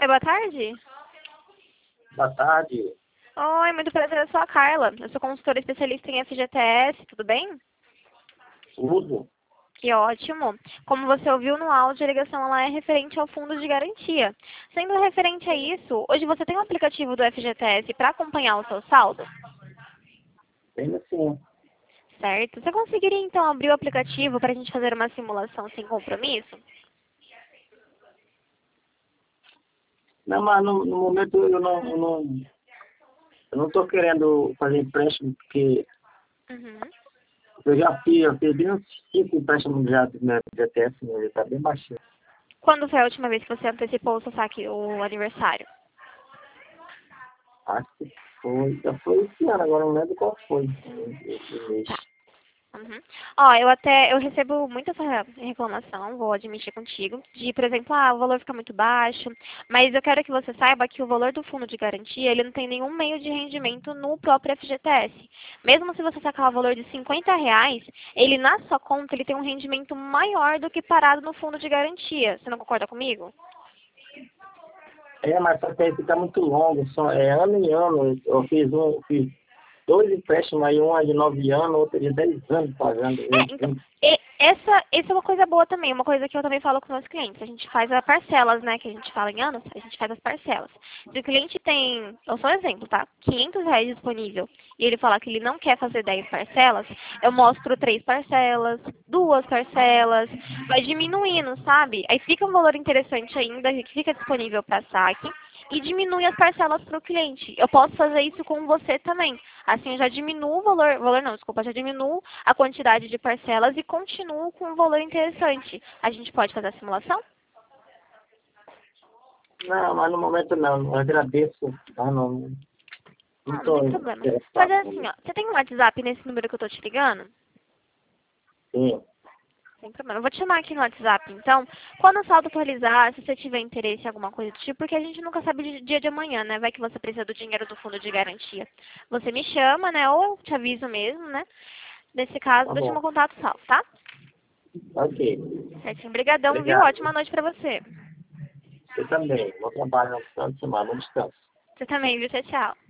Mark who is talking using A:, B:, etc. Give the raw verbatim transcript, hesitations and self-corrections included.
A: boa tarde.
B: Boa tarde.
A: Oi, muito prazer, eu sou a Carla. Eu sou consultora especialista em F G T S, tudo bem?
B: Tudo?
A: Que ótimo. Como você ouviu no áudio, a ligação ela é referente ao fundo de garantia. Sendo referente a isso, hoje você tem um aplicativo do F G T S para acompanhar o seu saldo?
B: Bem assim.
A: Certo. Você conseguiria então abrir o aplicativo para a gente fazer uma simulação sem compromisso?
B: Não, mas no, no momento eu não, eu não, eu não tô querendo fazer empréstimo, porque
A: Uhum.
B: eu já fiz, eu fiz bem uns cinco empréstimos já do meu G T S, né? Ele tá bem baixinho.
A: Quando foi a última vez que você antecipou o seu saque, o aniversário?
B: Acho que foi, já foi esse ano, agora não lembro qual foi esse mês.
A: Tá. Uhum. Ó, eu até, eu recebo muita essa reclamação, vou admitir contigo, de, por exemplo, ah, o valor fica muito baixo, mas eu quero que você saiba que o valor do fundo de garantia, ele não tem nenhum meio de rendimento no próprio F G T S. Mesmo se você sacar o valor de cinquenta reais, ele na sua conta, ele tem um rendimento maior do que parado no fundo de garantia. Você não concorda comigo?
B: É, mas só que aí fica muito longo, só, é ano em ano. Eu fiz um, eu fiz dois empréstimos aí, um é de nove anos, outro é de dez anos pagando.
A: É,
B: Eu,
A: então, e- essa, essa é uma coisa boa também, uma coisa que eu também falo com os meus clientes. A gente faz as parcelas, né, que a gente fala em anos, a gente faz as parcelas. Se o cliente tem, eu sou um exemplo, tá, quinhentos reais disponível, e ele falar que ele não quer fazer dez parcelas, eu mostro três parcelas, duas parcelas, vai diminuindo, sabe? Aí fica um valor interessante ainda, que fica disponível para saque, e diminui as parcelas para o cliente. Eu posso fazer isso com você também. Assim, eu já diminuo o valor, valor não, desculpa, já diminuo a quantidade de parcelas e continuo com um valor interessante. A gente pode fazer a simulação?
B: Não, mas no momento não, eu agradeço. Ah, não, não
A: Não, não tem
B: estou
A: problema. Fazer
B: interessado.
A: assim, ó. Você tem um WhatsApp nesse número que eu tô te ligando?
B: Sim,
A: Sem problema. Eu vou te chamar aqui no WhatsApp, então. Quando o saldo atualizar, se você tiver interesse em alguma coisa do tipo, porque a gente nunca sabe o dia de amanhã, né? Vai que você precisa do dinheiro do fundo de garantia. Você me chama, né? Ou eu te aviso mesmo, né? Nesse caso,
B: tá
A: deixa
B: bom.
A: meu contato salvo, tá?
B: Ok.
A: Certinho. Obrigadão, viu?
B: Obrigado.
A: Ótima noite pra você.
B: Você também. Bom trabalho no final de semana. Bom descanso.
A: Você também, viu? Tchau, tchau.